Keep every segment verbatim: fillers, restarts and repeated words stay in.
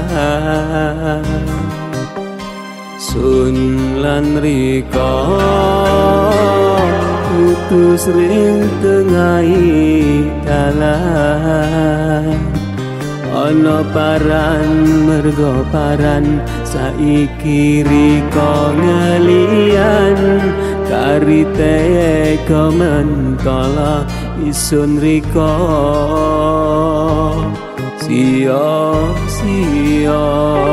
Sun lan rika putus ring tengahi dalan ana paran mergo paran saiki rika ngelian karite kementala isun rika sia-sia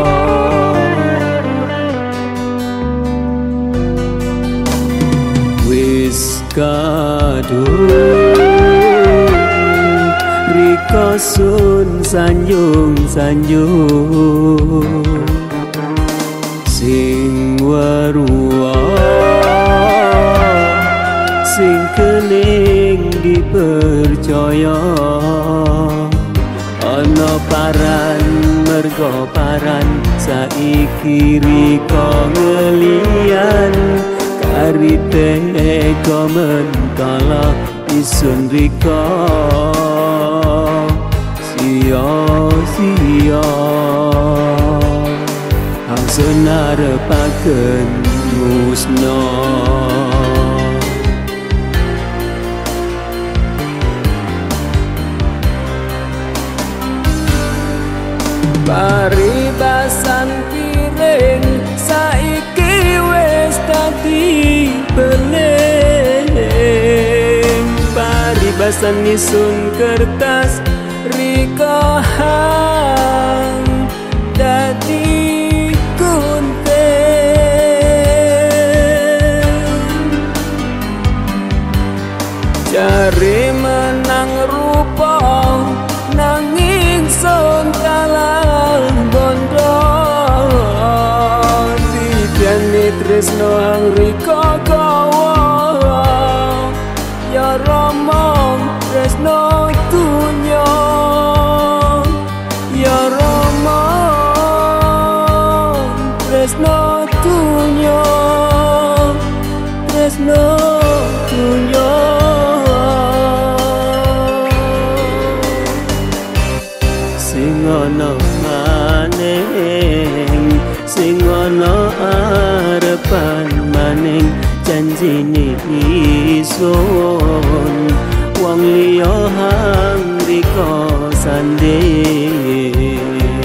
wis kadung rika sun sanjung-sanjung sing weruwa sing kening dipercaya ana paran mergo paran saiki rika ngelian karite kementala isun rika sia-sia angsun arepaken musna paribasan piring saiki wis dadi beling paribasan isun kertas rika hang dadi gunting jari menang rupa nanging sun kalah bondo titiane tresno hang rika kawa ya romong tresno dunya ya romong tresno dunya tresno dunya sing ana maning sing ana arepan maning janjine isun wong liya hang rika sanding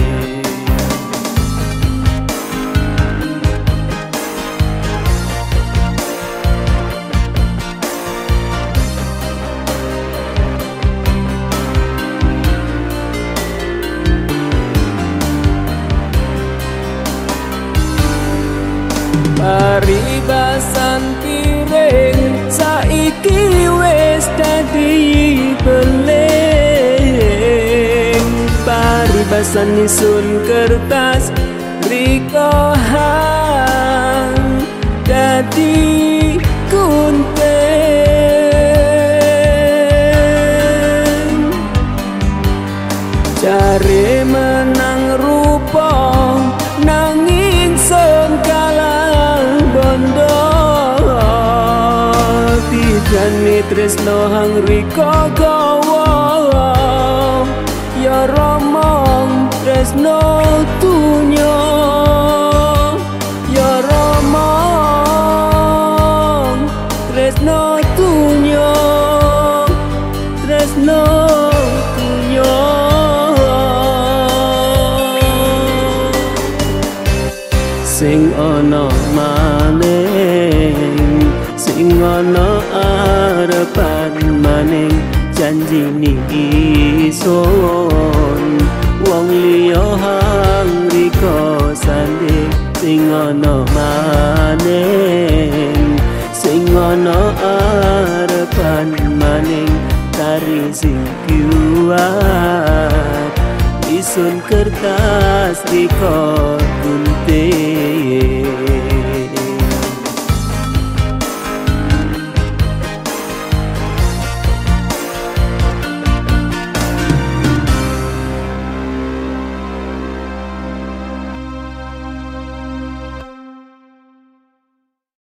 paribasan piring saiki wis dadi beling paribasan isun kertas rika hang dadi gunting jare menang rupa nanging sun kalah bondo tijane tresno hang rika gawa ya romong tresno dunya ya romong tresno dunya tresno dunya sing ana maning sing ana arepan maning janjine isun wong liya hang rika sanding sing ana maning sing ana arepan maning tari sing kuat isun kertas rika